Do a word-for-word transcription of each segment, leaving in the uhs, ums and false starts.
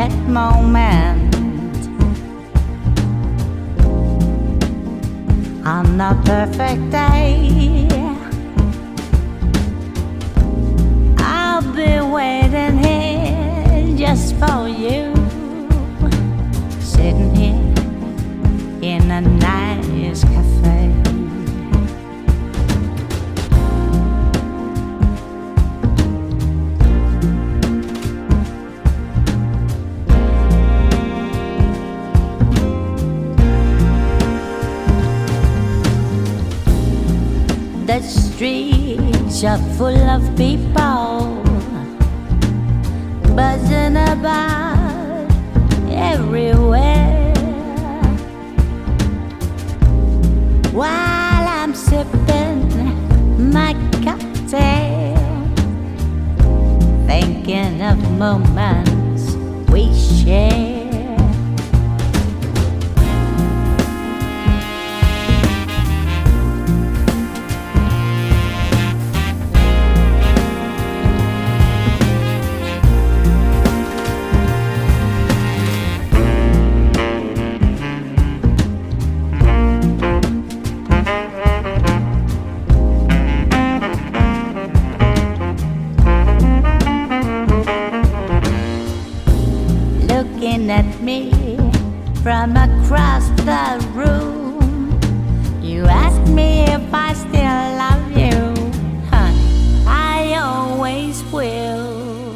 quiet moment on a perfect day. I'll be waiting here just for you, sitting here in a nice cafe. The streets are full of people buzzing about everywhere, while I'm sipping my cocktail, thinking of moments we share. Looking at me from across the room, you ask me if I still love you. Huh, I always will.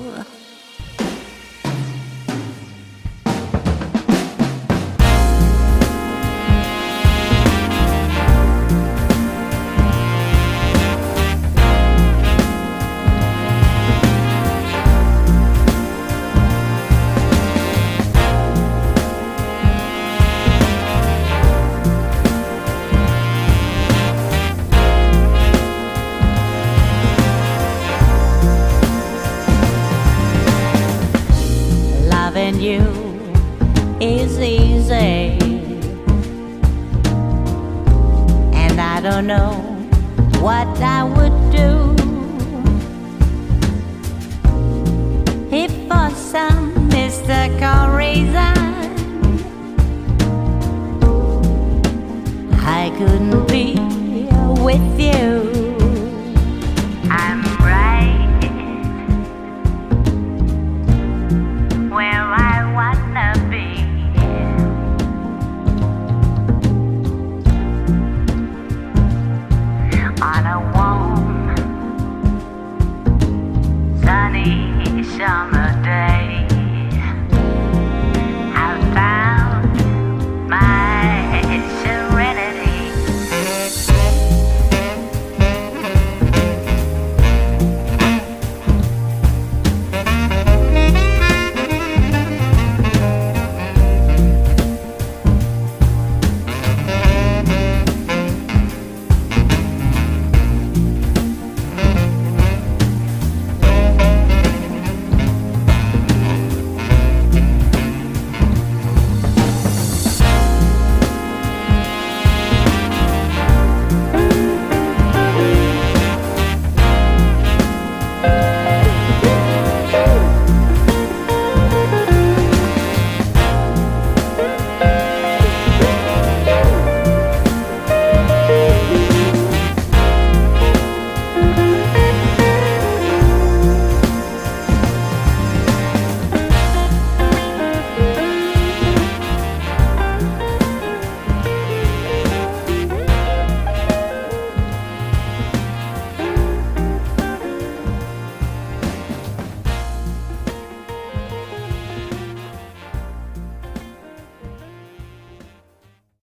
Loving you is easy, and I don't know what I would do if for some mystical reason I couldn't be with you. I'm right where I wanna be. On a warm, sunny summer